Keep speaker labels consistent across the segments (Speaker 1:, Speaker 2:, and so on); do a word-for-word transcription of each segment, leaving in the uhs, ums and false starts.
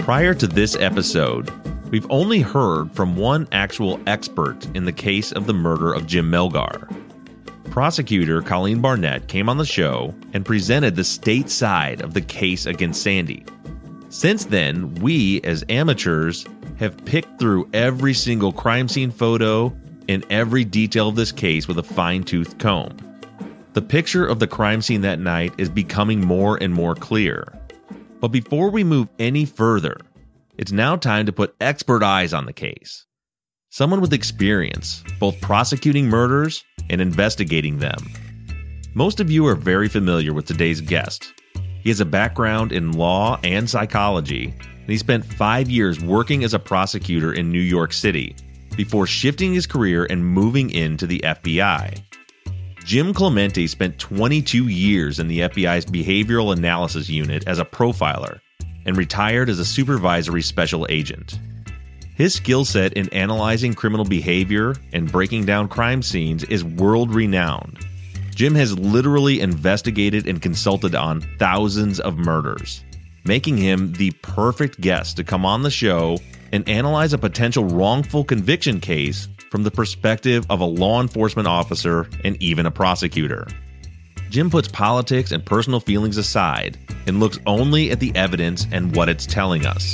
Speaker 1: Prior to this episode, we've only heard from one actual expert in the case of the murder of Jim Melgar. Prosecutor Colleen Barnett came on the show and presented the state side of the case against Sandy. Since then, we, as amateurs, have picked through every single crime scene photo and every detail of this case with a fine-tooth comb. The picture of the crime scene that night is becoming more and more clear. But before we move any further, it's now time to put expert eyes on the case. Someone with experience, both prosecuting murders and investigating them. Most of you are very familiar with today's guest. He has a background in law and psychology, and he spent five years working as a prosecutor in New York City before shifting his career and moving into the F B I. Jim Clemente spent twenty-two years in the F B I's Behavioral Analysis Unit as a profiler and retired as a supervisory special agent. His skill set in analyzing criminal behavior and breaking down crime scenes is world-renowned. Jim has literally investigated and consulted on thousands of murders, making him the perfect guest to come on the show and analyze a potential wrongful conviction case from the perspective of a law enforcement officer and even a prosecutor. Jim puts politics and personal feelings aside and looks only at the evidence and what it's telling us.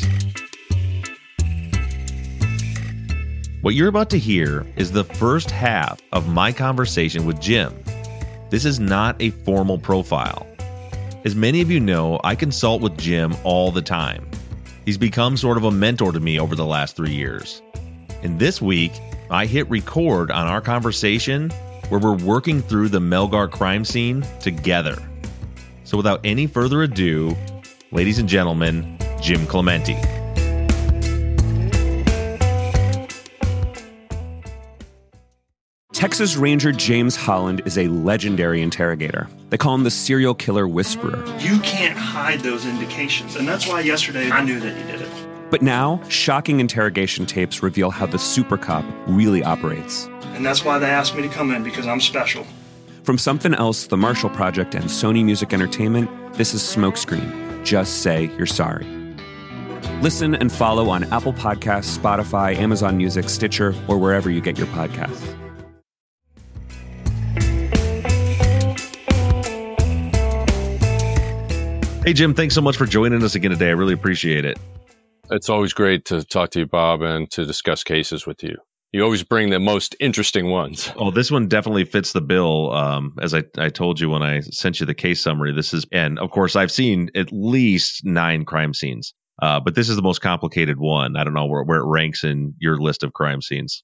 Speaker 1: What you're about to hear is the first half of my conversation with Jim. This is not a formal profile. As many of you know, I consult with Jim all the time. He's become sort of a mentor to me over the last three years. And this week, I hit record on our conversation where we're working through the Melgar crime scene together. So without any further ado, ladies and gentlemen, Jim Clemente.
Speaker 2: Texas Ranger James Holland is a legendary interrogator. They call him the serial killer whisperer.
Speaker 3: You can't hide those indications, and that's why yesterday I knew that he did it.
Speaker 2: But now, shocking interrogation tapes reveal how the super cop really operates.
Speaker 3: And that's why they asked me to come in, because I'm special.
Speaker 2: From Something Else, The Marshall Project, and Sony Music Entertainment, this is Smokescreen. Just say you're sorry. Listen and follow on Apple Podcasts, Spotify, Amazon Music, Stitcher, or wherever you get your podcasts.
Speaker 1: Hey, Jim, thanks so much for joining us again today. I really appreciate it.
Speaker 4: It's always great to talk to you, Bob, and to discuss cases with you. You always bring the most interesting ones.
Speaker 1: Oh, this one definitely fits the bill. Um, as I, I told you when I sent you the case summary, this is, and of course, I've seen at least nine crime scenes, uh, but this is the most complicated one. I don't know where, where it ranks in your list of crime scenes.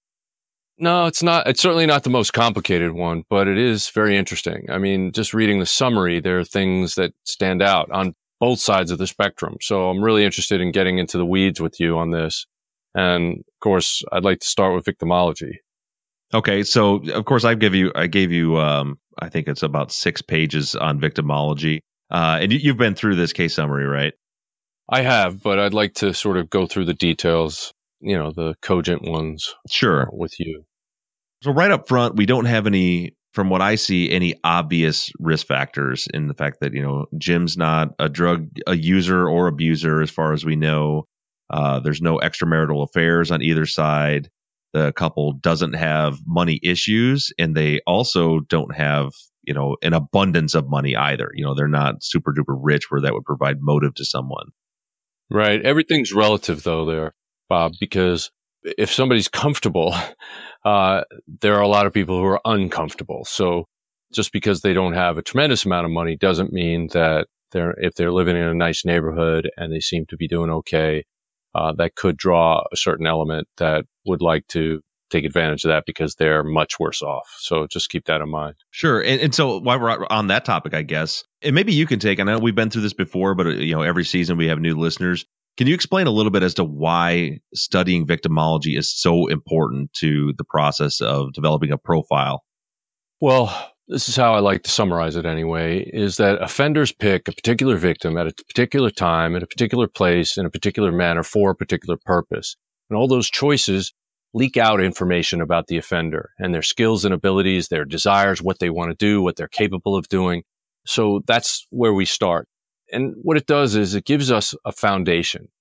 Speaker 4: No, it's not. It's certainly not the most complicated one, but it is very interesting. I mean, just reading the summary, there are things that stand out on both sides of the spectrum. So I'm really interested in getting into the weeds with you on this. And of course, I'd like to start with victimology.
Speaker 1: Okay, so of course, I give you, I gave you, um, I think it's about six pages on victimology, uh, and you, you've been through this case summary, right?
Speaker 4: I have, but I'd like to sort of go through the details, you know, the cogent ones.
Speaker 1: Sure,
Speaker 4: with you.
Speaker 1: So right up front, we don't have any, from what I see, any obvious risk factors in the fact that, you know, Jim's not a drug a user or abuser, as far as we know. Uh, there's no extramarital affairs on either side. The couple doesn't have money issues, and they also don't have, you know, an abundance of money either. You know, they're not super duper rich where that would provide motive to someone.
Speaker 4: Right. Everything's relative, though, there, Bob, because if somebody's comfortable, uh, there are a lot of people who are uncomfortable. So just because they don't have a tremendous amount of money doesn't mean that they're, if they're living in a nice neighborhood and they seem to be doing okay, uh, that could draw a certain element that would like to take advantage of that because they're much worse off. So just keep that in mind.
Speaker 1: Sure. And, and so while we're on that topic, I guess, and maybe you can take, I know we've been through this before, but you know, every season we have new listeners. Can you explain a little bit as to why studying victimology is so important to the process of developing a profile?
Speaker 4: Well, this is how I like to summarize it anyway, is that offenders pick a particular victim at a particular time, at a particular place, in a particular manner for a particular purpose. And all those choices leak out information about the offender and their skills and abilities, their desires, what they want to do, what they're capable of doing. So that's where we start. And what it does is it gives us a foundation.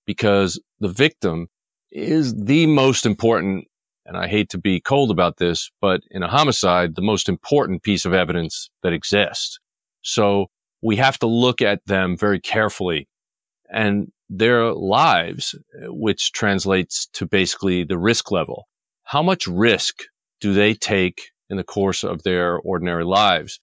Speaker 4: because the victim is the most important, and I hate to be cold about this, but in a homicide, the most important piece of evidence that exists. So we have to look at them very carefully, and their lives, which translates to basically the risk level. How much risk do they take in the course of their ordinary lives?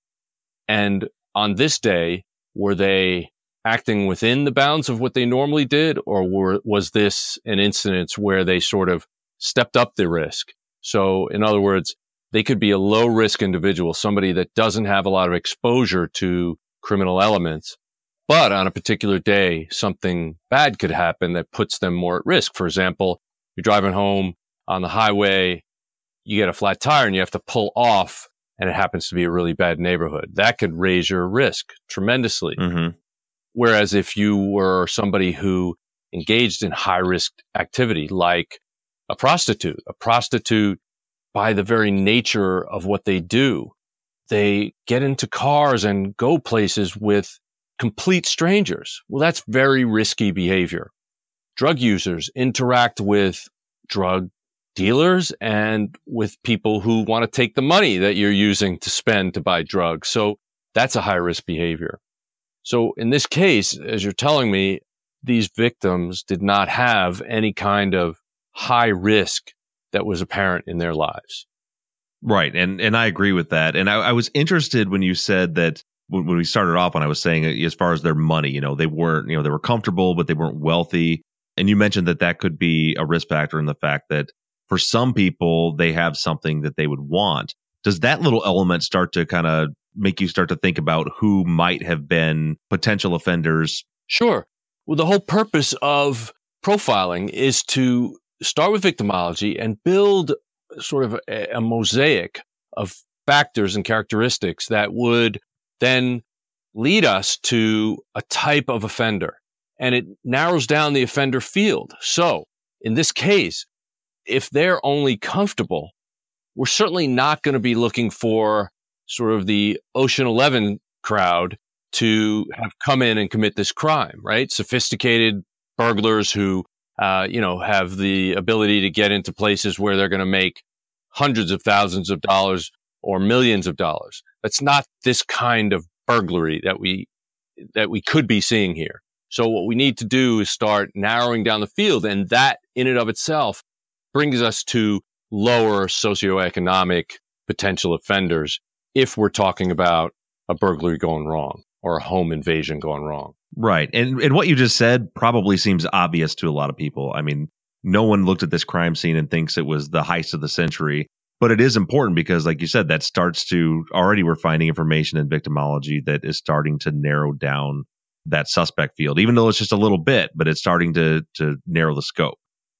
Speaker 4: And on this day, were they acting within the bounds of what they normally did, or were, was this an incident where they sort of stepped up the risk? So in other words, they could be a low risk individual, somebody that doesn't have a lot of exposure to criminal elements, but on a particular day, something bad could happen that puts them more at risk. For example, you're driving home on the highway, you get a flat tire and you have to pull off, and it happens to be a really bad neighborhood. That could raise your risk tremendously.
Speaker 1: Mm-hmm.
Speaker 4: Whereas if you were somebody who engaged in high risk activity, like a prostitute, a prostitute, by the very nature of what they do, they get into cars and go places with complete strangers. Well, that's very risky behavior. Drug users interact with drug dealers and with people who want to take the money that you're using to spend to buy drugs. So that's a high risk behavior. So in this case, as you're telling me, these victims did not have any kind of high risk that was apparent in their lives.
Speaker 1: Right. And and I agree with that. And I, I was interested when you said that when, when we started off, when I was saying as far as their money, you know, they weren't, you know, they were comfortable, but they weren't wealthy. And you mentioned that that could be a risk factor in the fact that for some people, they have something that they would want. Does that little element start to kind of make you start to think about who might have been potential offenders?
Speaker 4: Sure. Well, the whole purpose of profiling is to start with victimology and build sort of a, a mosaic of factors and characteristics that would then lead us to a type of offender. And it narrows down the offender field. So in this case, if they're only comfortable, we're certainly not going to be looking for sort of the Ocean Eleven crowd to have come in and commit this crime, right? Sophisticated burglars who, uh, you know, have the ability to get into places where they're going to make hundreds of thousands of dollars or millions of dollars. That's not this kind of burglary that we, that we could be seeing here. So what we need to do is start narrowing down the field, and that in and of itself brings us to lower socioeconomic potential offenders if we're talking about a burglary going wrong or a home invasion going wrong.
Speaker 1: Right. And and what you just said probably seems obvious to a lot of people. I mean, no one looked at this crime scene and thinks it was the heist of the century. But it is important because, like you said, that starts to already we're finding information in victimology that is starting to narrow down that suspect field, even though it's just a little bit, but it's starting to to narrow the scope.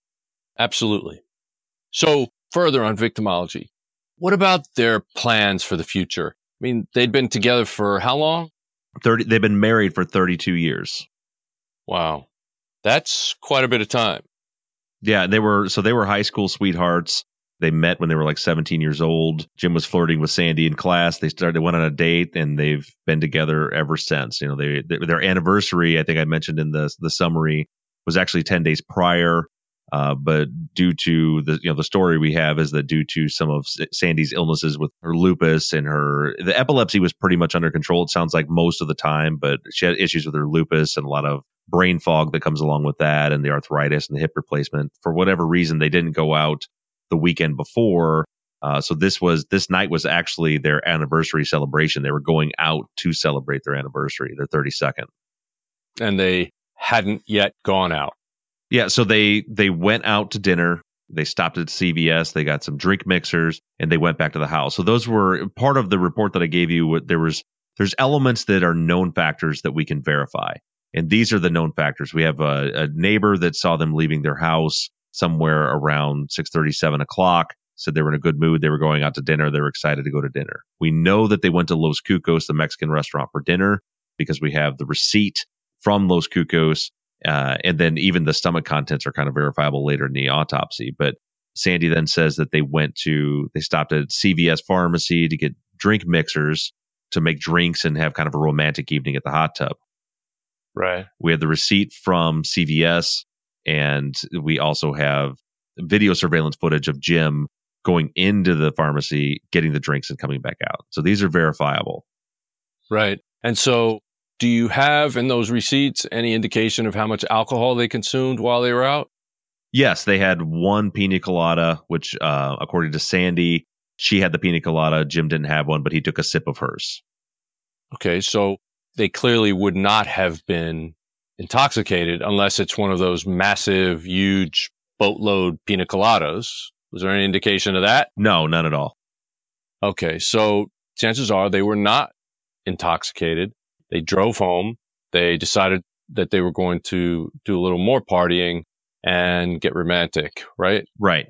Speaker 4: Absolutely. So further on victimology, what about their plans for the future? I mean, they'd been together for how long?
Speaker 1: thirty They've been married for thirty-two years.
Speaker 4: Wow. That's quite a bit of time.
Speaker 1: Yeah, they were so they were high school sweethearts. They met when they were like seventeen years old. Jim was flirting with Sandy in class. They started they went on a date, and they've been together ever since. You know, they, they their anniversary, I think I mentioned in the the summary, was actually ten days prior. Uh, but due to the you know the story we have is that due to some of Sandy's illnesses with her lupus and her the epilepsy was pretty much under control. It sounds like most of the time, but she had issues with her lupus and a lot of brain fog that comes along with that, and the arthritis and the hip replacement. For whatever reason, they didn't go out the weekend before. Uh, so this was this night was actually their anniversary celebration. They were going out to celebrate their anniversary, their thirty-second.
Speaker 4: And they hadn't yet gone out.
Speaker 1: Yeah, so they they went out to dinner. They stopped at C V S. They got some drink mixers, and they went back to the house. So those were part of the report that I gave you. There was there's elements that are known factors that we can verify, and these are the known factors. We have a, a neighbor that saw them leaving their house somewhere around six thirty, seven o'clock. Said they were in a good mood. They were going out to dinner. They were excited to go to dinner. We know that they went to Los Cucos, the Mexican restaurant, for dinner because we have the receipt from Los Cucos. Uh, and then even the stomach contents are kind of verifiable later in the autopsy. But Sandy then says that they went to, they stopped at C V S pharmacy to get drink mixers to make drinks and have kind of a romantic evening at the hot tub.
Speaker 4: Right.
Speaker 1: We have the receipt from C V S And we also have video surveillance footage of Jim going into the pharmacy, getting the drinks and coming back out. So these are verifiable.
Speaker 4: Right. And so do you have in those receipts any indication of how much alcohol they consumed while they were out?
Speaker 1: Yes, they had one pina colada, which uh, according to Sandy, she had the pina colada. Jim didn't have one, but he took a sip of hers.
Speaker 4: Okay, so they clearly would not have been intoxicated unless it's one of those massive, huge boatload pina coladas. Was there any indication of that?
Speaker 1: No, none at all.
Speaker 4: Okay, so chances are they were not intoxicated. They drove home. They decided that they were going to do a little more partying and get romantic, right?
Speaker 1: Right.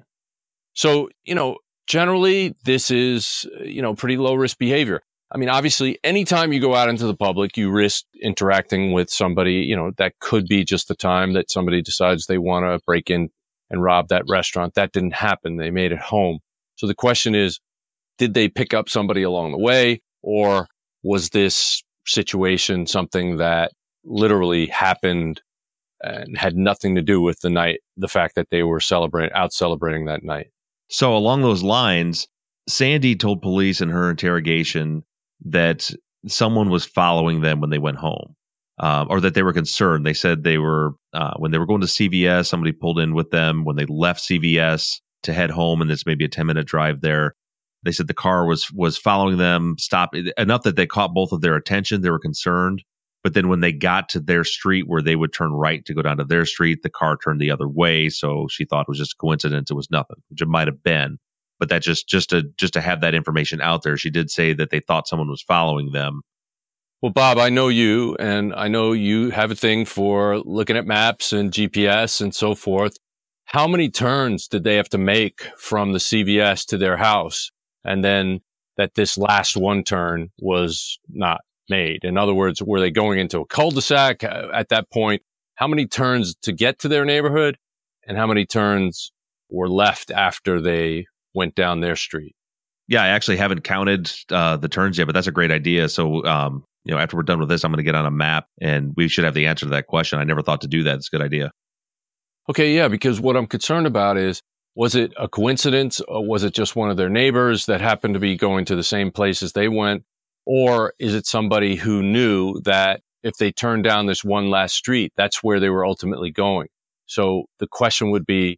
Speaker 4: So, you know, generally this is, you know, pretty low risk behavior. I mean, obviously, anytime you go out into the public, you risk interacting with somebody, you know, that could be just the time that somebody decides they want to break in and rob that restaurant. That didn't happen. They made it home. So the question is, did they pick up somebody along the way, or was this situation something that literally happened and had nothing to do with the night, the fact that they were celebrating, out celebrating that night?
Speaker 1: So along those lines, Sandy told police in her interrogation that someone was following them when they went home, um, or that they were concerned. They said they were, uh, when they were going to C V S, somebody pulled in with them. When they left C V S to head home, and it's maybe a ten minute drive there, they said the car was was following them, stopped enough that they caught both of their attention. They were concerned. But then when they got to their street where they would turn right to go down to their street, the car turned the other way. So she thought it was just a coincidence. It was nothing, which it might have been. But that just just to just to have that information out there, she did say that they thought someone was following them.
Speaker 4: Well, Bob, I know you, and I know you have a thing for looking at maps and G P S and so forth. How many turns did they have to make from the C V S to their house? And then that this last one turn was not made. In other words, were they going into a cul-de-sac at that point? How many turns to get to their neighborhood, and how many turns were left after they went down their street?
Speaker 1: Yeah, I actually haven't counted uh, the turns yet, but that's a great idea. So, um, you know, after we're done with this, I'm going to get on a map, and we should have the answer to that question. I never thought to do that. It's a good idea.
Speaker 4: Okay, yeah, because what I'm concerned about is, was it a coincidence, or was it just one of their neighbors that happened to be going to the same place as they went? Or is it somebody who knew that if they turned down this one last street, that's where they were ultimately going? So the question would be,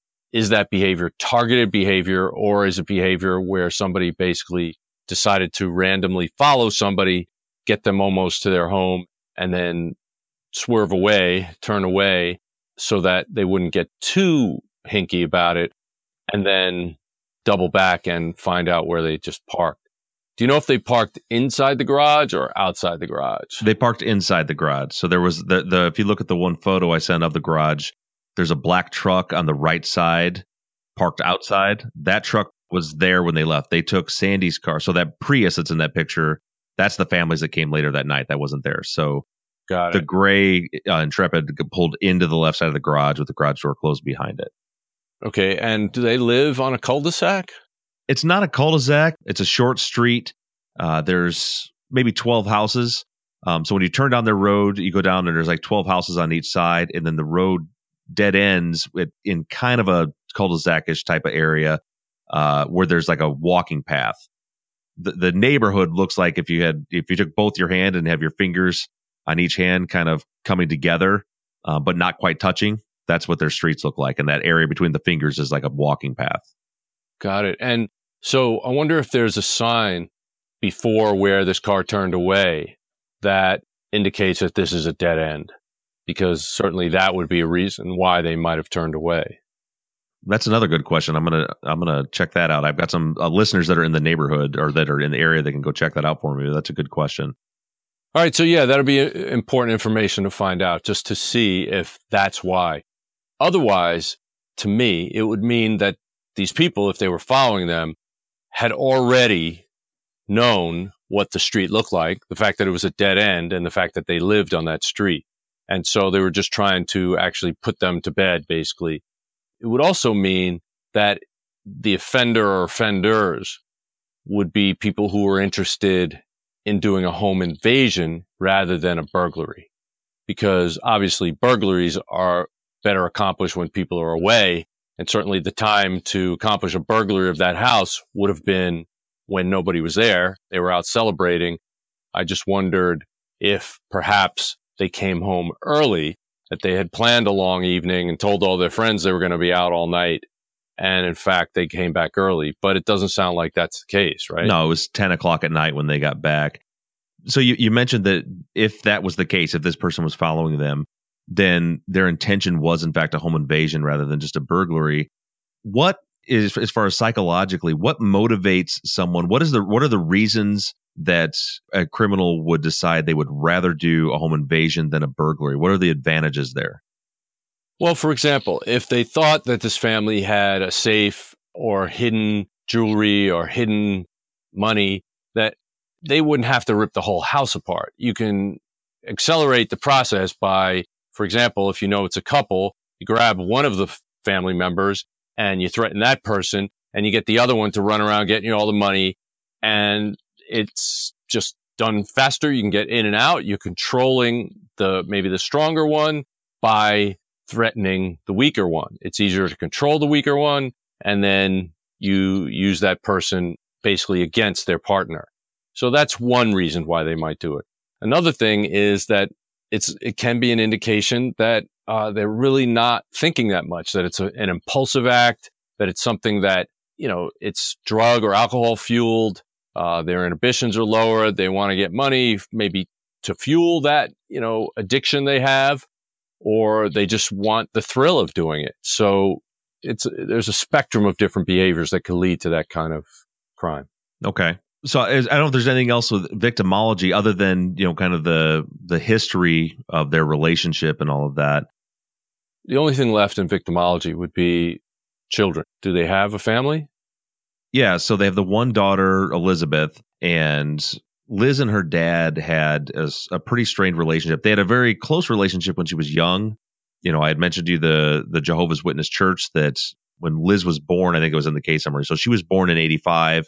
Speaker 4: is that behavior targeted behavior, or is it behavior where somebody basically decided to randomly follow somebody, get them almost to their home, and then swerve away, turn away so that they wouldn't get too hinky about it, and then double back and find out where they just parked? Do you know if they parked inside the garage or outside the garage?
Speaker 1: They parked inside the garage. So there was the, the if you look at the one photo I sent of the garage, there's a black truck on the right side parked outside. That truck was there when they left. They took Sandy's car. So that Prius that's in that picture, that's the families that came later that night. That wasn't there. So
Speaker 4: Got it.
Speaker 1: The gray uh, Intrepid pulled into the left side of the garage with the garage door closed behind it.
Speaker 4: Okay. And do they live on a cul-de-sac?
Speaker 1: It's not a cul-de-sac. It's a short street. Uh, there's maybe twelve houses. Um, so when you turn down their road, you go down and there's like twelve houses on each side. And then the road dead ends with, in kind of a cul-de-sac-ish type of area uh, where there's like a walking path. The, the neighborhood looks like if you had, if you took both your hand and have your fingers on each hand kind of coming together, uh, but not quite touching. That's what their streets look like. And that area between the fingers is like a walking path.
Speaker 4: Got it. And so I wonder if there's a sign before where this car turned away that indicates that this is a dead end, because certainly that would be a reason why they might have turned away.
Speaker 1: That's another good question. I'm gonna I'm gonna check that out. I've got some uh, listeners that are in the neighborhood or that are in the area that can go check that out for me. That's a good question.
Speaker 4: All right. So yeah, that'll be important information to find out, just to see if that's why. Otherwise, to me, it would mean that these people, if they were following them, had already known what the street looked like, the fact that it was a dead end and the fact that they lived on that street. And so they were just trying to actually put them to bed, basically. It would also mean that the offender or offenders would be people who were interested in doing a home invasion rather than a burglary, because obviously burglaries are better accomplished when people are away. And certainly the time to accomplish a burglary of that house would have been when nobody was there. They were out celebrating. I just wondered if perhaps they came home early, that they had planned a long evening and told all their friends they were going to be out all night. And in fact, they came back early. But it doesn't sound like that's the case, right?
Speaker 1: No, it was ten o'clock at night when they got back. So you, you mentioned that if that was the case, if this person was following them, then their intention was, in fact, a home invasion rather than just a burglary. What is, as far as psychologically, what motivates someone? What is the what are the reasons that a criminal would decide they would rather do a home invasion than a burglary? What are the advantages there?
Speaker 4: Well, for example, if they thought that this family had a safe or hidden jewelry or hidden money, that they wouldn't have to rip the whole house apart. You can accelerate the process by, for example, if you know it's a couple, you grab one of the family members and you threaten that person and you get the other one to run around getting you all the money, and it's just done faster. You can get in and out. You're controlling the maybe the stronger one by threatening the weaker one. It's easier to control the weaker one, and then you use that person basically against their partner. So that's one reason why they might do it. Another thing is that it's it can be an indication that uh, they're really not thinking that much, that it's a, an impulsive act, that it's something that, you know, it's drug or alcohol fueled. Uh, their inhibitions are lower. They want to get money, maybe to fuel that, you know, addiction they have, or they just want the thrill of doing it. So it's there's a spectrum of different behaviors that could lead to that kind of crime.
Speaker 1: Okay. So I don't know if there's anything else with victimology other than, you know, kind of the the history of their relationship and all of that.
Speaker 4: The only thing left in victimology would be children. Do they have a family?
Speaker 1: Yeah. So they have the one daughter, Elizabeth, and Liz and her dad had a, a pretty strained relationship. They had a very close relationship when she was young. You know, I had mentioned to you the, the Jehovah's Witness church that when Liz was born, I think it was in the case summary. So she was born in eighty-five.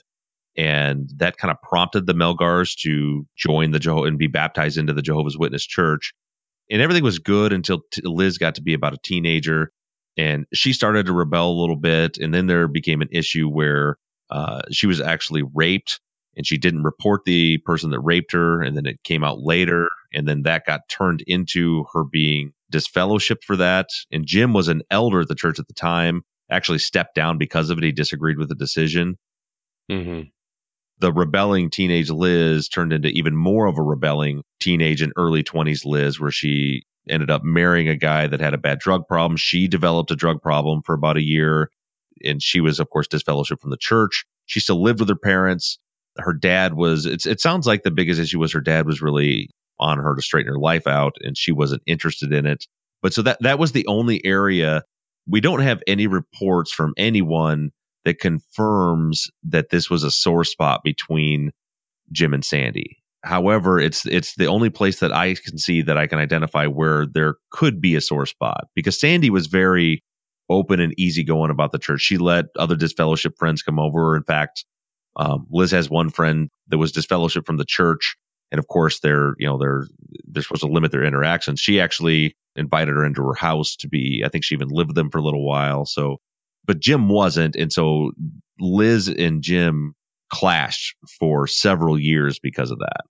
Speaker 1: And that kind of prompted the Melgars to join the Jeho- and be baptized into the Jehovah's Witness church. And everything was good until t- Liz got to be about a teenager, and she started to rebel a little bit. And then there became an issue where uh, she was actually raped, and she didn't report the person that raped her. And then it came out later, and then that got turned into her being disfellowshipped for that. And Jim was an elder at the church at the time, actually stepped down because of it. He disagreed with the decision.
Speaker 4: Mm-hmm.
Speaker 1: The rebelling teenage Liz turned into even more of a rebelling teenage and early twenties Liz, where she ended up marrying a guy that had a bad drug problem. She developed a drug problem for about a year, and she was, of course, disfellowshipped from the church. She still lived with her parents. Her dad was, it's, it sounds like the biggest issue was her dad was really on her to straighten her life out, and she wasn't interested in it. But so that, that was the only area. We don't have any reports from anyone that confirms that this was a sore spot between Jim and Sandy. However, it's it's the only place that I can see that I can identify where there could be a sore spot, because Sandy was very open and easygoing about the church. She let other disfellowship friends come over. In fact, um, Liz has one friend that was disfellowship from the church, and of course, they're you know they're they're supposed to limit their interactions. She actually invited her into her house to be. I think she even lived with them for a little while. So. But Jim wasn't, and so Liz and Jim clashed for several years because of that.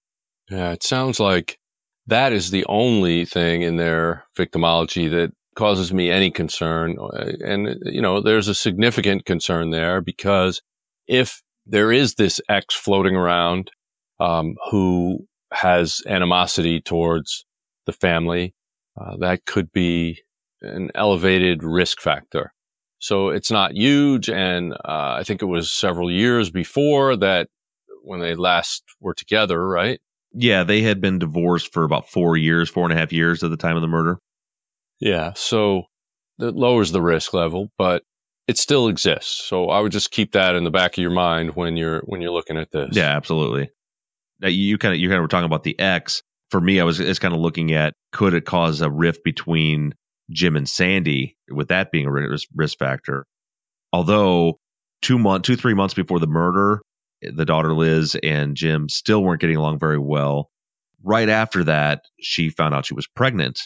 Speaker 4: Yeah, it sounds like that is the only thing in their victimology that causes me any concern. And, you know, there's a significant concern there, because if there is this ex floating around um, who has animosity towards the family, uh, that could be an elevated risk factor. So it's not huge. And uh, I think it was several years before that when they last were together, right?
Speaker 1: Yeah, they had been divorced for about four years, four and a half years at the time of the murder.
Speaker 4: Yeah, so that lowers the risk level, but it still exists. So I would just keep that in the back of your mind when you're when you're looking at this.
Speaker 1: Yeah, absolutely. Now, you kind of you kind of were talking about the ex. For me, I was it's kind of looking at, could it cause a rift between Jim and Sandy, with that being a risk, risk factor. Although two month, two, three months before the murder, the daughter Liz and Jim still weren't getting along very well. Right after that, she found out she was pregnant,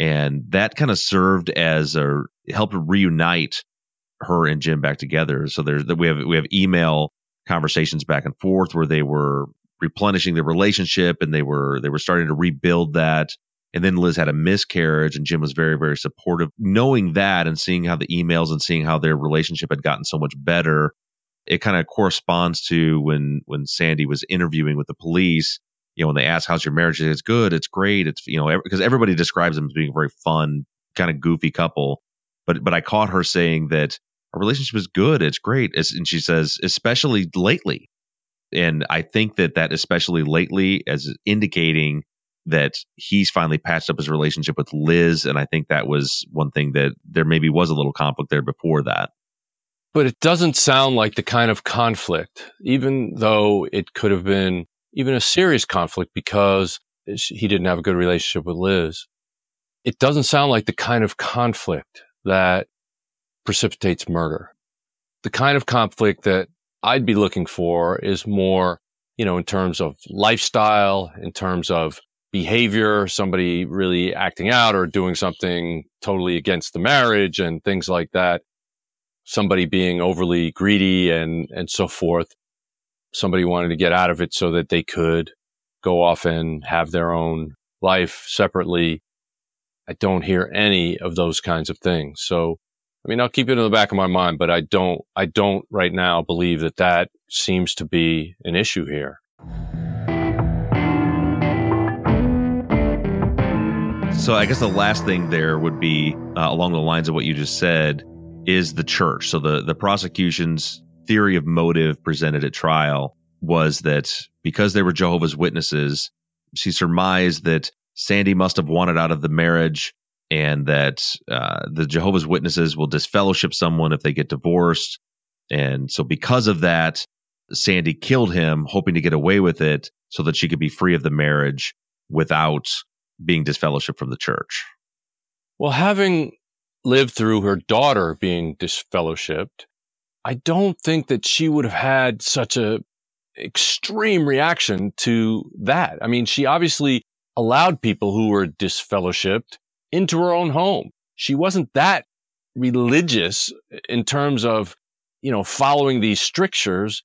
Speaker 1: And that kind of served as a helped reunite her and Jim back together. So there's we have we have email conversations back and forth where they were replenishing the relationship and they were they were starting to rebuild that. And then Liz had a miscarriage and Jim was very, very supportive. Knowing that and seeing how the emails and seeing how their relationship had gotten so much better, it kind of corresponds to when when Sandy was interviewing with the police. You know, when they ask, how's your marriage? It's good. It's great. It's, you know, because everybody describes them as being a very fun, kind of goofy couple. But but I caught her saying that our relationship is good. It's great. It's, and she says, especially lately. And I think that that especially lately as indicating that he's finally patched up his relationship with Liz. And I think that was one thing that there maybe was a little conflict there before that.
Speaker 4: But it doesn't sound like the kind of conflict, even though it could have been even a serious conflict because he didn't have a good relationship with Liz. It doesn't sound like the kind of conflict that precipitates murder. The kind of conflict that I'd be looking for is more, you know, in terms of lifestyle, in terms of behavior, somebody really acting out or doing something totally against the marriage and things like that. Somebody being overly greedy and, and so forth. Somebody wanted to get out of it so that they could go off and have their own life separately. I don't hear any of those kinds of things. So, I mean, I'll keep it in the back of my mind, but I don't, I don't right now believe that that seems to be an issue here.
Speaker 1: So I guess the last thing there would be uh, along the lines of what you just said is the church. So the, the prosecution's theory of motive presented at trial was that because they were Jehovah's Witnesses, she surmised that Sandy must have wanted out of the marriage and that uh, the Jehovah's Witnesses will disfellowship someone if they get divorced. And so because of that, Sandy killed him, hoping to get away with it so that she could be free of the marriage without being disfellowshipped from the church.
Speaker 4: Well, having lived through her daughter being disfellowshipped, I don't think that she would have had such a extreme reaction to that. I mean, she obviously allowed people who were disfellowshipped into her own home. She wasn't that religious in terms of, you know, following these strictures.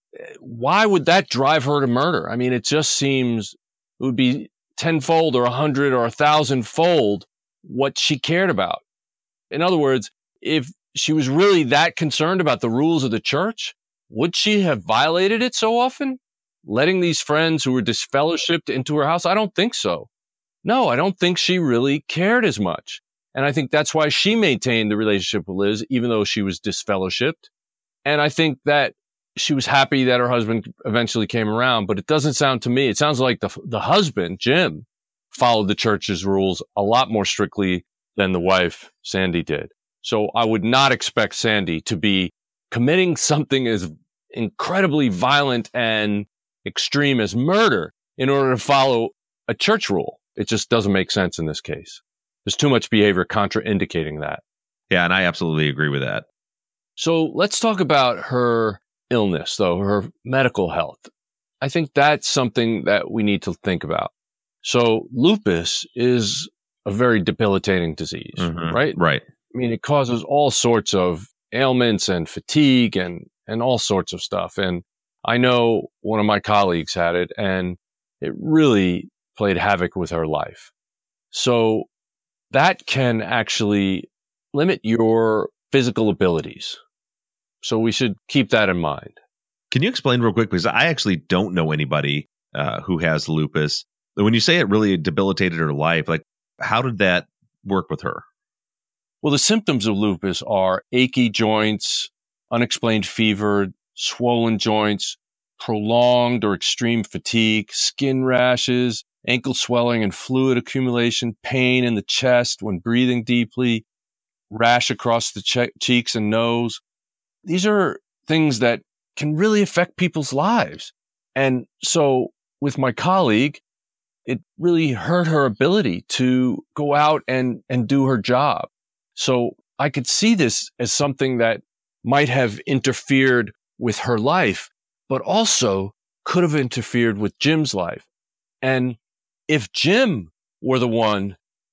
Speaker 4: Why would that drive her to murder? I mean, it just seems it would be tenfold or a hundred or a thousandfold what she cared about. In other words, if she was really that concerned about the rules of the church, would she have violated it so often? Letting these friends who were disfellowshipped into her house? I don't think so. No, I don't think she really cared as much. And I think that's why she maintained the relationship with Liz, even though she was disfellowshipped. And I think that she was happy that her husband eventually came around, but it doesn't sound to me, it sounds like the the husband, Jim, followed the church's rules a lot more strictly than the wife, Sandy, did. So I would not expect Sandy to be committing something as incredibly violent and extreme as murder in order to follow a church rule. It just doesn't make sense in this case. There's too much behavior contraindicating that.
Speaker 1: Yeah, and I absolutely agree with that.
Speaker 4: So let's talk about her illness, though, her medical health. I think that's something that we need to think about. So lupus is a very debilitating disease,
Speaker 1: Mm-hmm.
Speaker 4: right?
Speaker 1: Right.
Speaker 4: I mean, it causes all sorts of ailments and fatigue and, and all sorts of stuff. And I know one of my colleagues had it, and it really played havoc with her life. So that can actually limit your physical abilities. So we should keep that in mind.
Speaker 1: Can you explain real quick? Because I actually don't know anybody uh, who has lupus. When you say it really debilitated her life, like how did that work with her?
Speaker 4: Well, the symptoms of lupus are achy joints, unexplained fever, swollen joints, prolonged or extreme fatigue, skin rashes, ankle swelling and fluid accumulation, pain in the chest when breathing deeply, rash across the che- cheeks and nose. These are things that can really affect people's lives. And so with my colleague, it really hurt her ability to go out and, and do her job. So I could see this as something that might have interfered with her life, but also could have interfered with Jim's life. And if Jim were the one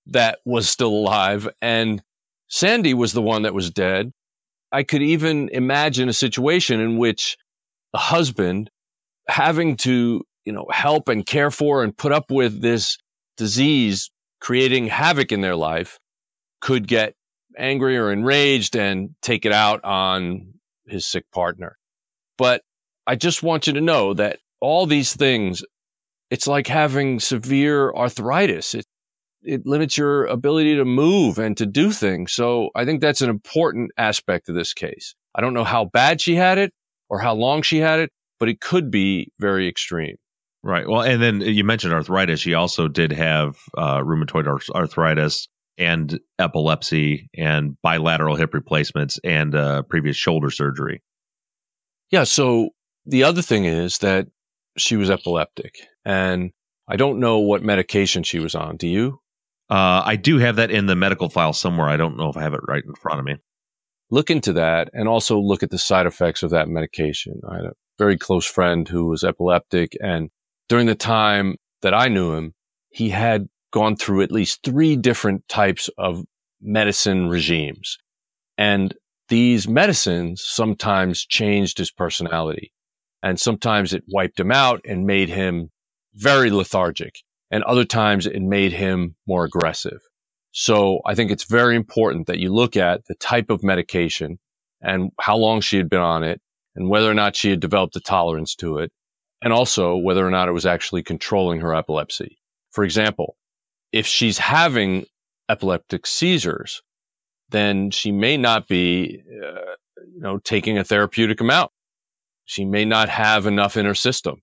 Speaker 4: that was still alive and Sandy was the one that was dead. I could even imagine a situation in which a husband having to, you know, help and care for and put up with this disease creating havoc in their life could get angry or enraged and take it out on his sick partner. But I just want you to know that all these things, it's like having severe arthritis. It, it limits your ability to move and to do things. So I think that's an important aspect of this case. I don't know how bad she had it or how long she had it, but it could be very extreme.
Speaker 1: Right. Well, and then you mentioned arthritis. She also did have uh, rheumatoid arth- arthritis and epilepsy and bilateral hip replacements and uh, previous shoulder surgery.
Speaker 4: Yeah. So the other thing is that she was epileptic, and I don't know what medication she was on. Do you?
Speaker 1: Uh, I do have that in the medical file somewhere. I don't know if I have it right in front of me.
Speaker 4: Look into that and also look at the side effects of that medication. I had a very close friend who was epileptic, and during the time that I knew him, he had gone through at least three different types of medicine regimes. And these medicines sometimes changed his personality, and sometimes it wiped him out and made him very lethargic. And other times it made him more aggressive. So I think it's very important that you look at the type of medication and how long she had been on it and whether or not she had developed a tolerance to it, and also whether or not it was actually controlling her epilepsy. For example, if she's having epileptic seizures, then she may not be, uh, you know, taking a therapeutic amount. She may not have enough in her system.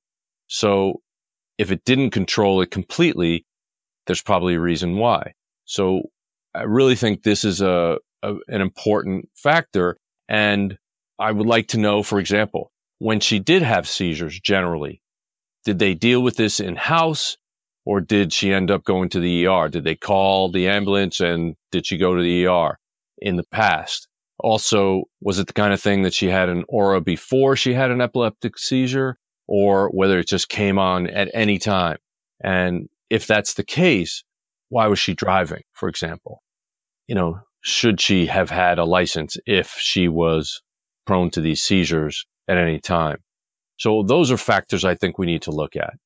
Speaker 4: So if it didn't control it completely, there's probably a reason why. So I really think this is a, a an important factor. And I would like to know, for example, when she did have seizures generally, did they deal with this in-house or did she end up going to the E R? Did they call the ambulance and did she go to the E R in the past? Also, was it the kind of thing that she had an aura before she had an epileptic seizure, or whether it just came on at any time? And if that's the case, why was she driving, for example? You know, should she have had a license if she was prone to these seizures at any time? So those are factors I think we need to look at.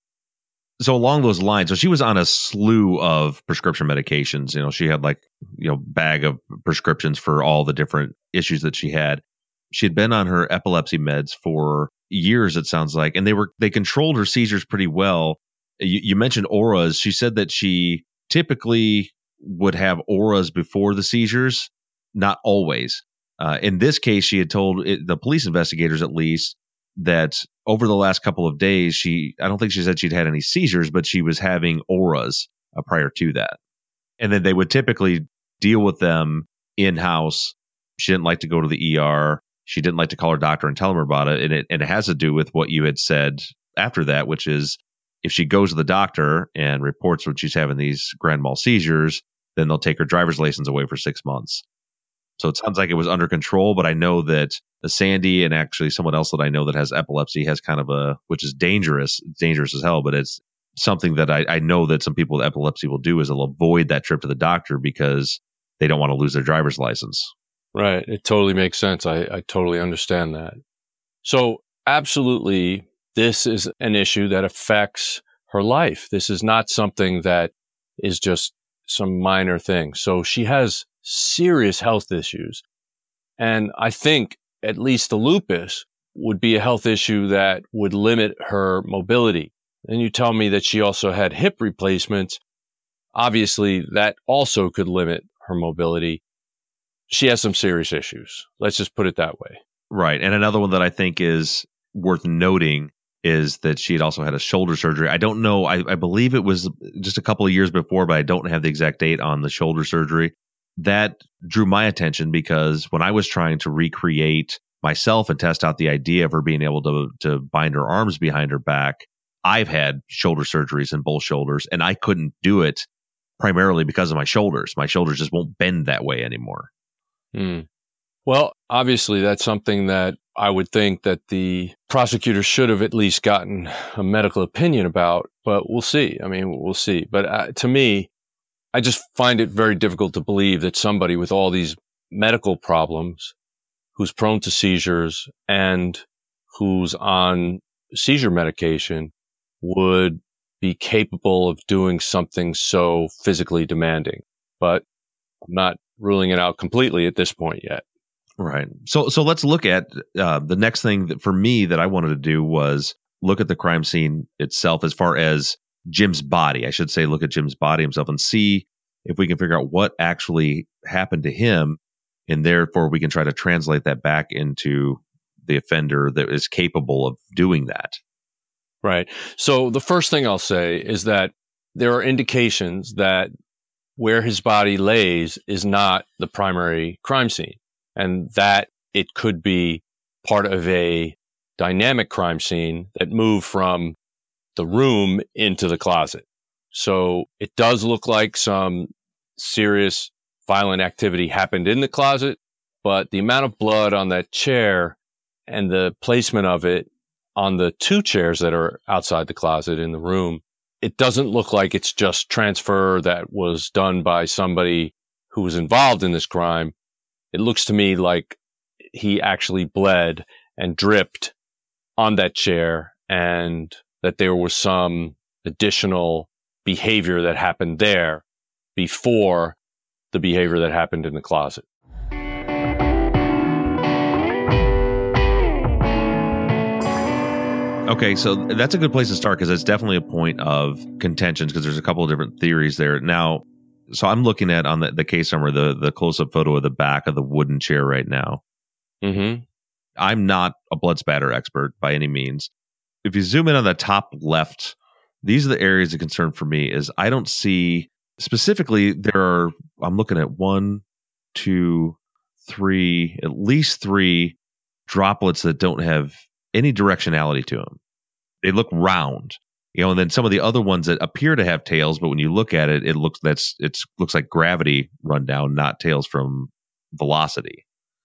Speaker 1: So along those lines, so she was on a slew of prescription medications. You know, she had like, you know, bag of prescriptions for all the different issues that she had. She had been on her epilepsy meds for years, it sounds like, and they were they controlled her seizures pretty well. You, you mentioned auras. She said that she typically would have auras before the seizures, not always. Uh, in this case, she had told it, the police investigators, at least, that over the last couple of days, she, I don't think she said she'd had any seizures, but she was having auras uh, prior to that. And then they would typically deal with them in-house. She didn't like to go to the E R. She didn't like to call her doctor and tell him about it. And it, and it has to do with what you had said after that, which is if she goes to the doctor and reports when she's having these grand mal seizures, then they'll take her driver's license away for six months. So it sounds like it was under control, but I know that the Sandy and actually someone else that I know that has epilepsy has kind of a, which is dangerous, it's dangerous as hell, but it's something that I, I know that some people with epilepsy will do is they'll avoid that trip to the doctor because they don't want to lose their driver's license.
Speaker 4: Right. It totally makes sense. I, I totally understand that. So absolutely, this is an issue that affects her life. This is not something that is just some minor thing. So she has serious health issues. And I think at least the lupus would be a health issue that would limit her mobility. And you tell me that she also had hip replacements. Obviously, that also could limit her mobility. She has some serious issues. Let's just put it that way.
Speaker 1: Right. And another one that I think is worth noting is that she had also had a shoulder surgery. I don't know. I, I believe it was just a couple of years before, but I don't have the exact date on the shoulder surgery. That drew my attention because when I was trying to recreate myself and test out the idea of her being able to to bind her arms behind her back, I've had shoulder surgeries in both shoulders, and I couldn't do it primarily because of my shoulders. My shoulders just won't bend that way anymore.
Speaker 4: Hmm. Well, obviously, that's something that I would think that the prosecutor should have at least gotten a medical opinion about, but we'll see. I mean, we'll see. But uh, to me, I just find it very difficult to believe that somebody with all these medical problems, who's prone to seizures and who's on seizure medication, would be capable of doing something so physically demanding. But I'm not ruling it out completely at this point yet.
Speaker 1: Right. So so let's look at uh, the next thing that for me that I wanted to do was look at the crime scene itself as far as Jim's body. I should say look at Jim's body himself and see if we can figure out what actually happened to him, and therefore we can try to translate that back into the offender that is capable of doing that.
Speaker 4: Right. So the first thing I'll say is that there are indications that where his body lays is not the primary crime scene, and that it could be part of a dynamic crime scene that moved from the room into the closet. So it does look like some serious violent activity happened in the closet, but the amount of blood on that chair and the placement of it on the two chairs that are outside the closet in the room, it doesn't look like it's just transfer that was done by somebody who was involved in this crime. It looks to me like he actually bled and dripped on that chair, and that there was some additional behavior that happened there before the behavior that happened in the closet.
Speaker 1: Okay, so that's a good place to start because it's definitely a point of contention because there's a couple of different theories there. Now, so I'm looking at on the, the case summary, the, the close-up photo of the back of the wooden chair right now.
Speaker 4: Mm-hmm.
Speaker 1: I'm not a blood spatter expert by any means. If you zoom in on the top left, these are the areas of concern for me is I don't see specifically there are, I'm looking at one, two, three, at least three droplets that don't have any directionality to them. They look round, you know, and then some of the other ones that appear to have tails, but when you look at it, it looks that's it looks like gravity run down, not tails from velocity.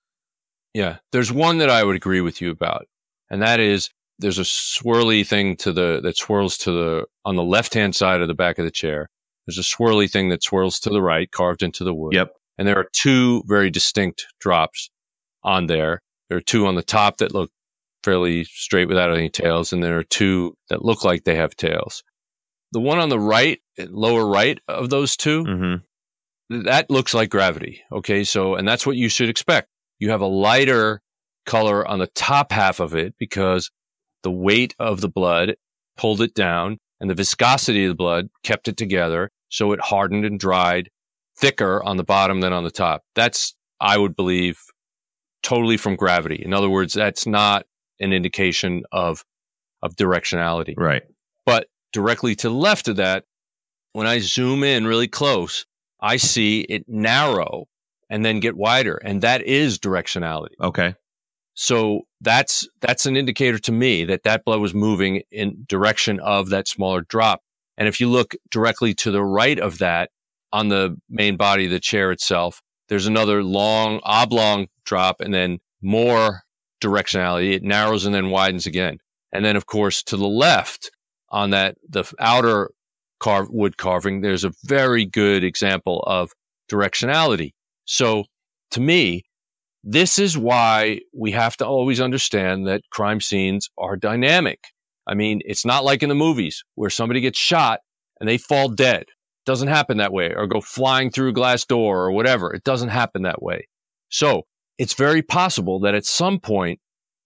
Speaker 4: Yeah, there's one that I would agree with you about, and that is there's a swirly thing to the that swirls to the on the left-hand side of the back of the chair. There's a swirly thing that swirls to the right, carved into the wood.
Speaker 1: Yep.
Speaker 4: And there are two very distinct drops on there. There are two on the top that look fairly straight without any tails, and there are two that look like they have tails. The one on the right, lower right of those two,
Speaker 1: Mm-hmm.
Speaker 4: that looks like gravity. Okay, so, and that's what you should expect. You have a lighter color on the top half of it because the weight of the blood pulled it down, and the viscosity of the blood kept it together, so it hardened and dried thicker on the bottom than on the top. That's, I would believe, totally from gravity. In other words, that's not an indication of of directionality.
Speaker 1: Right.
Speaker 4: But directly to the left of that, when I zoom in really close, I see it narrow and then get wider, and that is directionality.
Speaker 1: Okay.
Speaker 4: So that's that's an indicator to me that that blood was moving in direction of that smaller drop. And if you look directly to the right of that on the main body of the chair itself, there's another long oblong drop and then more directionality. It narrows and then widens again. And then, of course, to the left on that, the outer carve, wood carving, there's a very good example of directionality. So to me, this is why we have to always understand that crime scenes are dynamic. I mean, it's not like in the movies where somebody gets shot and they fall dead. It doesn't happen that way, or go flying through a glass door or whatever. It doesn't happen that way. So it's very possible that at some point,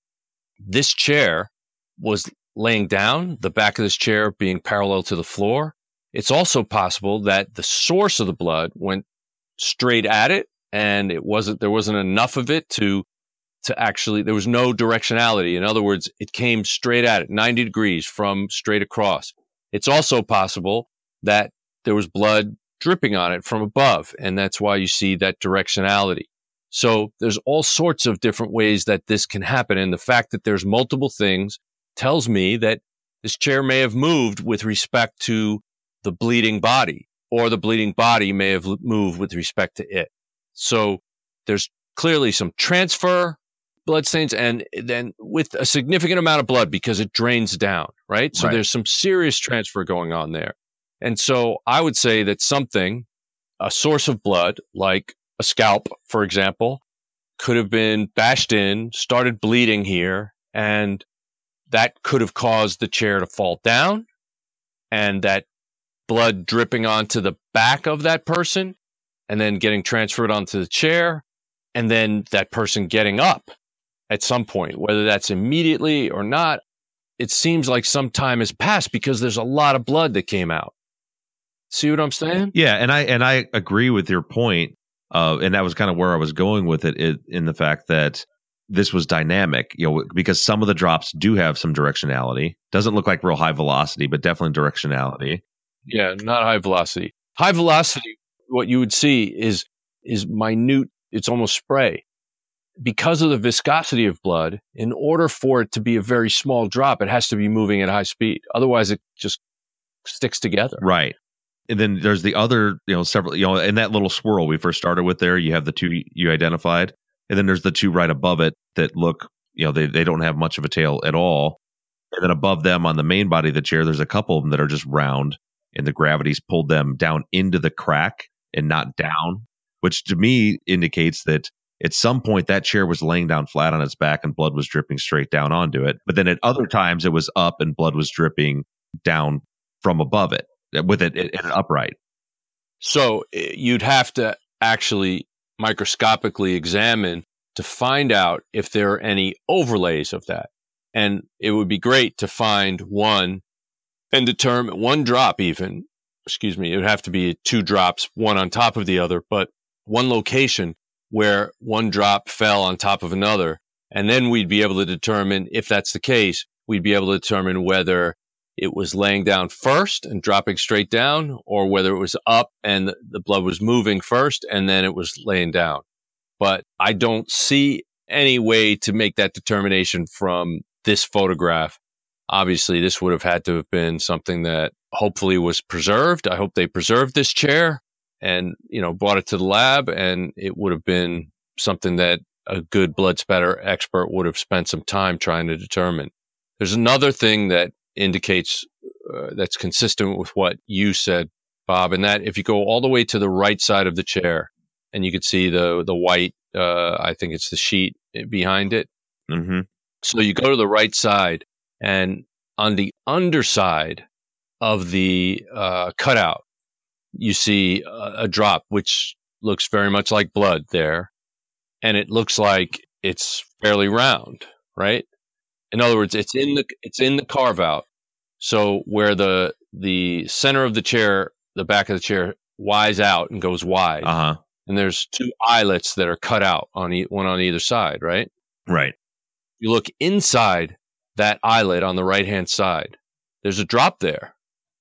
Speaker 4: this chair was laying down, the back of this chair being parallel to the floor. It's also possible that the source of the blood went straight at it, and it wasn't, there wasn't enough of it to, to actually, there was no directionality. In other words, it came straight at it, ninety degrees from straight across. It's also possible that there was blood dripping on it from above, and that's why you see that directionality. So there's all sorts of different ways that this can happen. And the fact that there's multiple things tells me that this chair may have moved with respect to the bleeding body, or the bleeding body may have moved with respect to it. So there's clearly some transfer bloodstains, and then with a significant amount of blood because it drains down, right? So
Speaker 1: Right.
Speaker 4: there's some serious transfer going on there. And so I would say that something a source of blood, like a scalp, for example, could have been bashed in, started bleeding here, and that could have caused the chair to fall down, and that blood dripping onto the back of that person and then getting transferred onto the chair, and then that person getting up at some point, whether that's immediately or not. It seems like some time has passed because there's a lot of blood that came out. See what I'm saying?
Speaker 1: Yeah, and I and I agree with your point, uh, and that was kind of where I was going with it, it in the fact that this was dynamic, you know, because some of the drops do have some directionality. Doesn't look like real high velocity, but definitely directionality.
Speaker 4: Yeah, not high velocity. High velocity, what you would see is is minute. It's almost spray. Because of the viscosity of blood, in order for it to be a very small drop, it has to be moving at high speed. Otherwise, it just sticks together.
Speaker 1: Right. And then there's the other, you know, several, you know, in that little swirl we first started with there, you have the two you identified. And then there's the two right above it that look, you know, they, they don't have much of a tail at all. And then above them on the main body of the chair, there's a couple of them that are just round, and the gravity's pulled them down into the crack and not down, which to me indicates that at some point that chair was laying down flat on its back and blood was dripping straight down onto it. But then at other times it was up and blood was dripping down from above it with it in an upright.
Speaker 4: So you'd have to actually microscopically examine to find out if there are any overlays of that. And it would be great to find one and determine one drop even, excuse me, it would have to be two drops, one on top of the other, but one location where one drop fell on top of another. And then we'd be able to determine, if that's the case, we'd be able to determine whether it was laying down first and dropping straight down, or whether it was up and the blood was moving first and then it was laying down. But I don't see any way to make that determination from this photograph. Obviously, this would have had to have been something that hopefully was preserved. I hope they preserved this chair and, you know, brought it to the lab, and it would have been something that a good blood spatter expert would have spent some time trying to determine. There's another thing that indicates uh, that's consistent with what you said, Bob, and that if you go all the way to the right side of the chair, and you could see the the white, uh, I think it's the sheet behind it.
Speaker 1: Mm-hmm.
Speaker 4: So you go to the right side, and on the underside of the uh, cutout, you see a, a drop, which looks very much like blood there. And it looks like it's fairly round, right? In other words, it's in the, it's in the carve out. So where the, the center of the chair, the back of the chair wides out and goes wide.
Speaker 1: Uh-huh.
Speaker 4: And there's two eyelets that are cut out on e- one on either side, right?
Speaker 1: Right.
Speaker 4: You look inside that eyelet on the right-hand side, there's a drop there.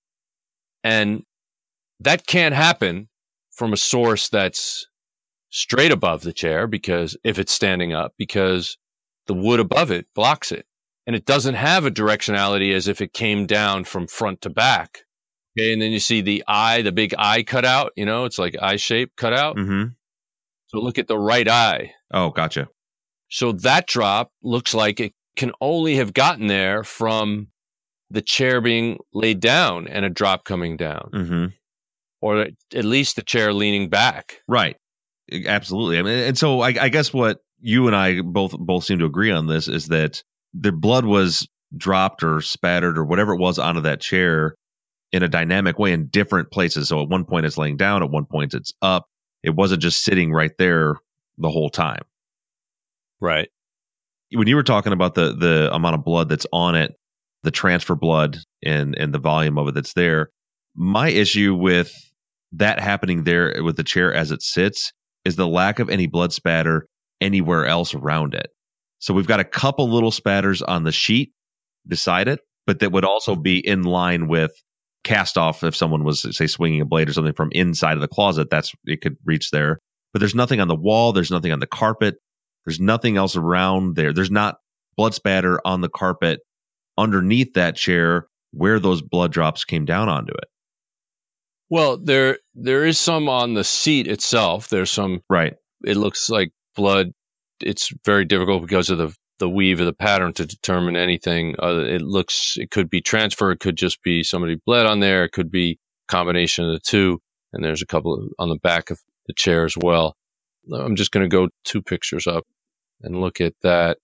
Speaker 4: And that can't happen from a source that's straight above the chair, because if it's standing up, because the wood above it blocks it. And it doesn't have a directionality as if it came down from front to back. Okay. And then you see the eye, the big eye cut out, you know, it's like eye shape cut out.
Speaker 1: Mm-hmm.
Speaker 4: So look at the right eye.
Speaker 1: Oh, gotcha.
Speaker 4: So that drop looks like it can only have gotten there from the chair being laid down and a drop coming down.
Speaker 1: Mm-hmm.
Speaker 4: Or at least the chair leaning back.
Speaker 1: Right. Absolutely. I mean, and so I, I guess what you and I both both seem to agree on this is that the blood was dropped or spattered or whatever it was onto that chair in a dynamic way in different places. So at one point it's laying down, at one point it's up. It wasn't just sitting right there the whole time.
Speaker 4: Right.
Speaker 1: When you were talking about the the amount of blood that's on it, the transfer blood and and the volume of it that's there, my issue with that happening there with the chair as it sits is the lack of any blood spatter anywhere else around it. So we've got a couple little spatters on the sheet beside it, but that would also be in line with cast off if someone was, say, swinging a blade or something from inside of the closet. That's it could reach there. But there's nothing on the wall. There's nothing on the carpet. There's nothing else around there. There's not blood spatter on the carpet underneath that chair where those blood drops came down onto it.
Speaker 4: Well, there there is some on the seat itself. There's some.
Speaker 1: Right.
Speaker 4: It looks like blood. It's very difficult because of the the weave of the pattern to determine anything. Uh, it looks. It could be transfer. It could just be somebody bled on there. It could be a combination of the two. and there's a couple of, on the back of the chair as well. I'm just going to go two pictures up and look at that.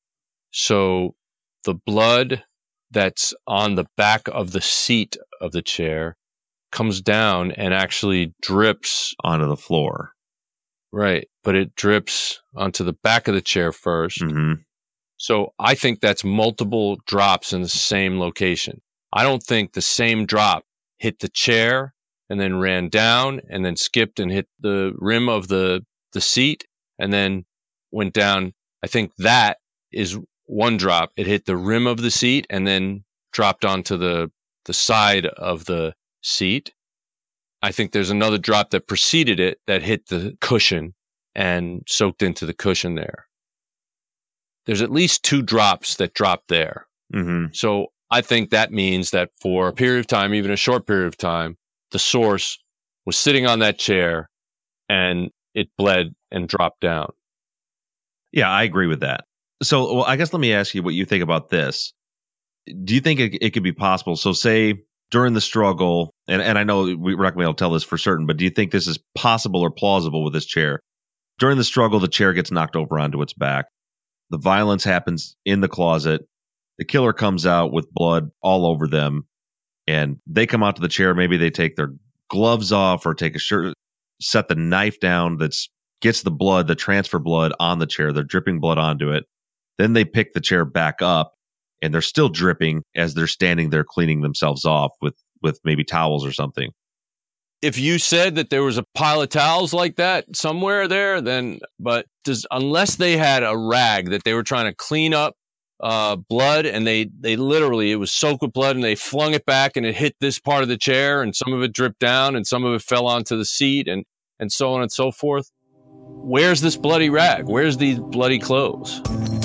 Speaker 4: So the blood that's on the back of the seat of the chair comes down and actually drips
Speaker 1: onto the floor.
Speaker 4: Right. But it drips onto the back of the chair first.
Speaker 1: Mm-hmm.
Speaker 4: So I think that's multiple drops in the same location. I don't think the same drop hit the chair and then ran down and then skipped and hit the rim of the, the seat and then went down. I think that is one drop. It hit the rim of the seat and then dropped onto the, the side of the seat. I think there's another drop that preceded it that hit the cushion and soaked into the cushion there. There's at least two drops that dropped there.
Speaker 1: Mm-hmm.
Speaker 4: So I think that means that for a period of time, even a short period of time, the source was sitting on that chair and it bled and dropped down.
Speaker 1: Yeah, I agree with that. So, well, I guess let me ask you what you think about this. Do you think it, it could be possible? So say during the struggle, and, and I know we, we're not going to be able to tell this for certain, but do you think this is possible or plausible with this chair? During the struggle, the chair gets knocked over onto its back. The violence happens in the closet. The killer comes out with blood all over them, and they come out to the chair. Maybe they take their gloves off or take a shirt, set the knife down that's gets the blood, the transfer blood on the chair. They're dripping blood onto it. Then they pick the chair back up, and they're still dripping as they're standing there cleaning themselves off with, with maybe towels or something.
Speaker 4: If you said that there was a pile of towels like that somewhere there, then, but does, unless they had a rag that they were trying to clean up uh, blood and they, they literally, it was soaked with blood and they flung it back and it hit this part of the chair and some of it dripped down and some of it fell onto the seat and, and so on and so forth. Where's this bloody rag? Where's these bloody clothes?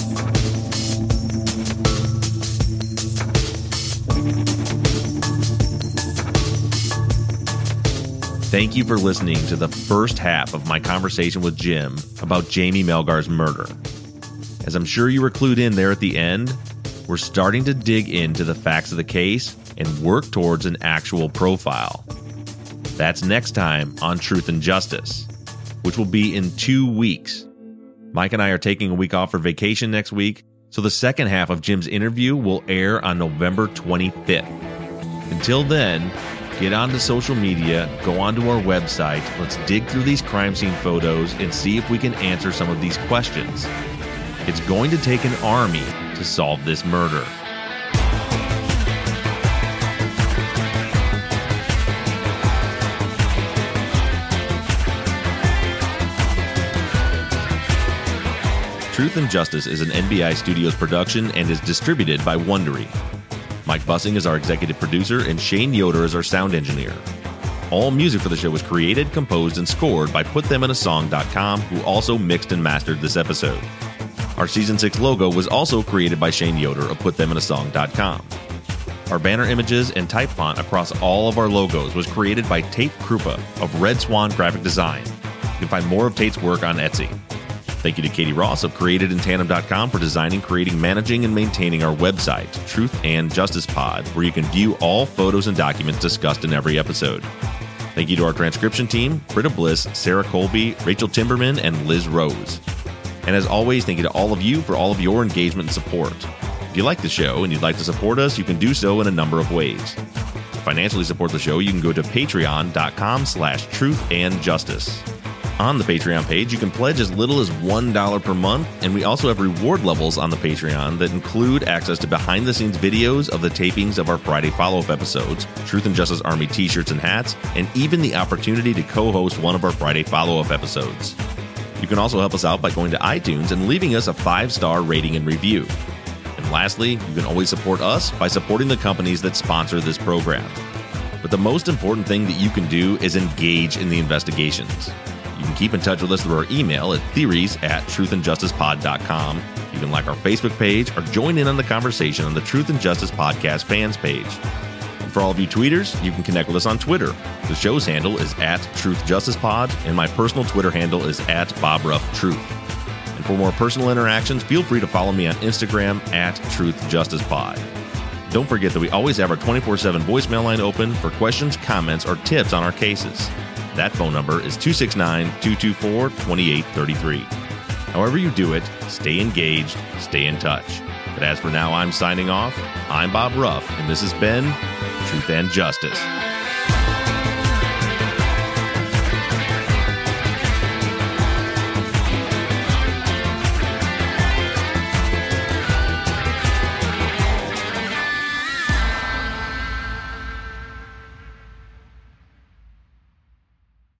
Speaker 1: Thank you for listening to the first half of my conversation with Jim about Jamie Melgar's murder. As I'm sure you were clued in there at the end, we're starting to dig into the facts of the case and work towards an actual profile. That's next time on Truth and Justice, which will be in two weeks. Mike and I are taking a week off for vacation next week, so the second half of Jim's interview will air on November twenty-fifth. Until then, get onto social media, go onto our website, let's dig through these crime scene photos and see if we can answer some of these questions. It's going to take an army to solve this murder. Truth and Justice is an N B I Studios production and is distributed by Wondery. Mike Bussing is our executive producer, and Shane Yoder is our sound engineer. All music for the show was created, composed, and scored by put them in a song dot com, who also mixed and mastered this episode. Our Season six logo was also created by Shane Yoder of put them in a song dot com. Our banner images and type font across all of our logos was created by Tate Krupa of Red Swan Graphic Design. You can find more of Tate's work on Etsy. Thank you to Katie Ross of created in tandem dot com for designing, creating, managing, and maintaining our website, Truth and Justice Pod, where you can view all photos and documents discussed in every episode. Thank you to our transcription team, Britta Bliss, Sarah Colby, Rachel Timberman, and Liz Rose. And as always, thank you to all of you for all of your engagement and support. If you like the show and you'd like to support us, you can do so in a number of ways. To financially support the show, you can go to patreon dot com slash truth and justice. On the Patreon page, you can pledge as little as one dollar per month, and we also have reward levels on the Patreon that include access to behind-the-scenes videos of the tapings of our Friday follow-up episodes, Truth and Justice Army t-shirts and hats, and even the opportunity to co-host one of our Friday follow-up episodes. You can also help us out by going to iTunes and leaving us a five-star rating and review. And lastly, you can always support us by supporting the companies that sponsor this program. But the most important thing that you can do is engage in the investigations. You can keep in touch with us through our email at theories at truth and justice pod dot com. You can like our Facebook page or join in on the conversation on the Truth and Justice Podcast fans page. And for all of you tweeters, you can connect with us on Twitter. The show's handle is at Truth Justice Pod, and my personal Twitter handle is at Bob Ruff Truth. And for more personal interactions, feel free to follow me on Instagram at Truth Justice Pod. Don't forget that we always have our twenty-four seven voicemail line open for questions, comments, or tips on our cases. That phone number is two six nine, two two four, two eight three three. However you do it, stay engaged, stay in touch. But as for now, I'm signing off. I'm Bob Ruff, and this has been Truth and Justice.